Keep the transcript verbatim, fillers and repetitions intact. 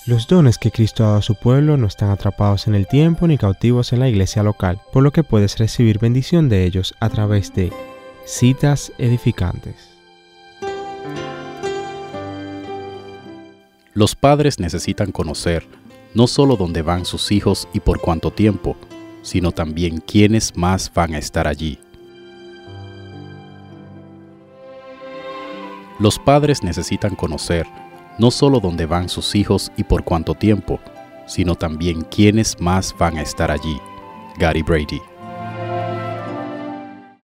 Los dones que Cristo ha dado a su pueblo no están atrapados en el tiempo ni cautivos en la iglesia local, por lo que puedes recibir bendición de ellos a través de citas edificantes. Los padres necesitan conocer no solo dónde van sus hijos y por cuánto tiempo, sino también quiénes más van a estar allí. Los padres necesitan conocer no solo dónde van sus hijos y por cuánto tiempo, sino también quiénes más van a estar allí. Gary Brady.